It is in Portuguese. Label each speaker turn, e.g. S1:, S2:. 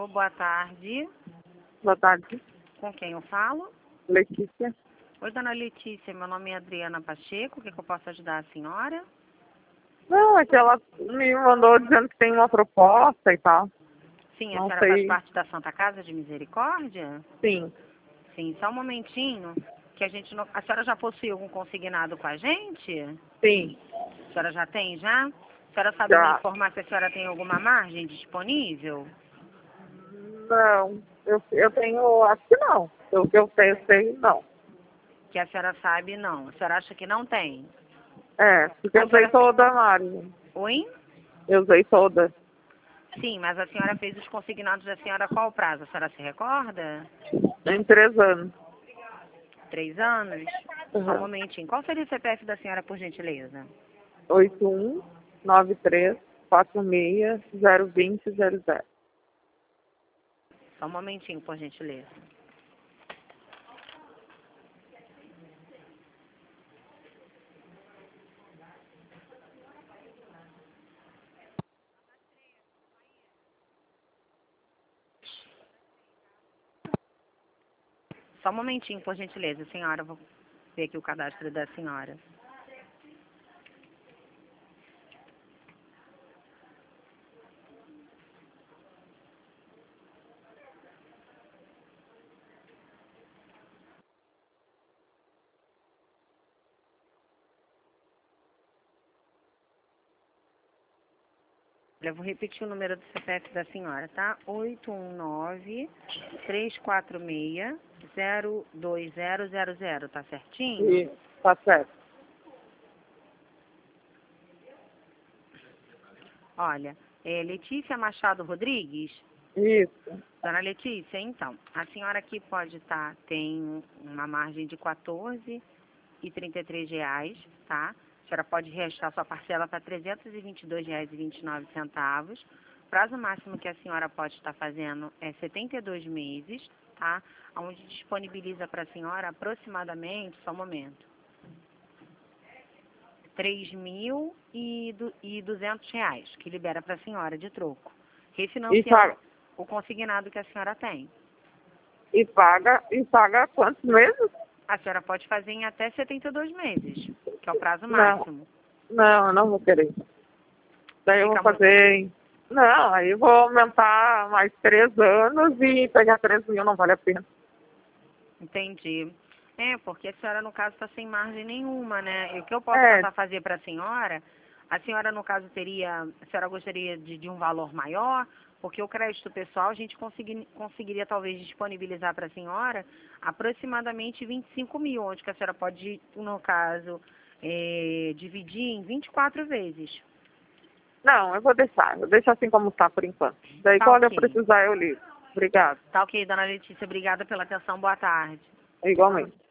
S1: Alô, boa tarde.
S2: Boa tarde,
S1: Com quem eu falo?
S2: Letícia.
S1: Oi, dona Letícia, meu nome é Adriana Pacheco, o que eu posso ajudar a senhora?
S2: Não, é que ela me mandou dizendo que tem uma proposta e tal.
S1: Sim, a
S2: Não
S1: senhora faz
S2: sei.
S1: parte da Santa Casa de Misericórdia?
S2: Sim,
S1: Sim, só um momentinho, que a gente não... A senhora já possui algum consignado com a gente?
S2: sim,
S1: A senhora já tem, já? A senhora sabe me
S2: já.
S1: informar se a senhora tem alguma margem disponível?
S2: Não, eu tenho, acho que não. O que eu sei, não.
S1: Que a senhora sabe, não. A senhora acha que não tem?
S2: É, porque
S1: A
S2: eu usei
S1: senhora...
S2: toda a margem.
S1: Oi?
S2: Eu usei toda.
S1: Sim, mas a senhora fez os consignados da senhora qual prazo? A senhora se recorda?
S2: Em 3 anos.
S1: 3 anos? Só um
S2: Uhum.
S1: momentinho. Qual seria o CPF da senhora, por gentileza?
S2: 8193460200.
S1: Só um momentinho, por gentileza. Só um momentinho, por gentileza, senhora. Eu vou ver aqui o cadastro da senhora. Eu vou repetir o número do CPF da senhora, tá? 819-346-02000, tá certinho?
S2: E tá certo.
S1: Olha, Letícia Machado Rodrigues.
S2: Isso.
S1: Dona Letícia, então, a senhora aqui pode estar, tem uma margem de R$ 14,33, tá? A senhora pode reajustar sua parcela para R$ 322,29. Prazo máximo que a senhora pode estar fazendo é 72 meses, tá? Onde disponibiliza para a senhora aproximadamente, só um momento, R$ 3.200, que libera para a senhora de troco,
S2: E
S1: refinanciando
S2: paga,
S1: o consignado que a senhora tem.
S2: e paga quantos meses?
S1: A senhora pode fazer em até 72 meses, que é o prazo
S2: Não,
S1: máximo.
S2: não, eu não vou querer. Daí eu vou
S1: Fica muito...
S2: fazer. Não, aí eu vou aumentar mais 3 anos e pegar 3 mil, não vale a pena.
S1: Entendi. É, porque a senhora, no caso, está sem margem nenhuma, né? E o que eu posso
S2: É,
S1: tentar fazer para a senhora, no caso, teria... A senhora gostaria de um valor maior? Porque o crédito pessoal, a gente conseguiria, talvez, disponibilizar para a senhora aproximadamente 25 mil, onde que a senhora pode, no caso, dividir em 24 vezes.
S2: não, eu vou deixar assim como está por enquanto. Daí
S1: Tá
S2: quando eu
S1: ok.
S2: precisar eu ligo. Obrigado.
S1: Tá ok, dona Letícia. Obrigada pela atenção. Boa tarde.
S2: Igualmente.